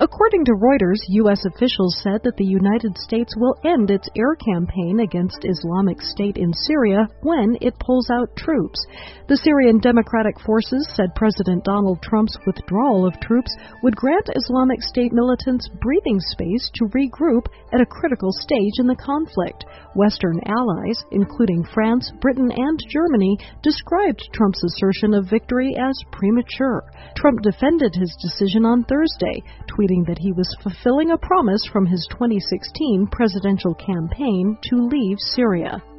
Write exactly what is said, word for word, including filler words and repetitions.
According to Reuters, U S officials said that the United States will end its air campaign against Islamic State in Syria when it pulls out troops. The Syrian Democratic Forces said President Donald Trump's withdrawal of troops would grant Islamic State militants breathing space to regroup at a critical stage in the conflict. Western allies, including France, Britain, and Germany, described Trump's assertion of victory as premature. Trump defended his decision on Thursday, tweeting that he was fulfilling a promise from his twenty sixteen presidential campaign to leave Syria.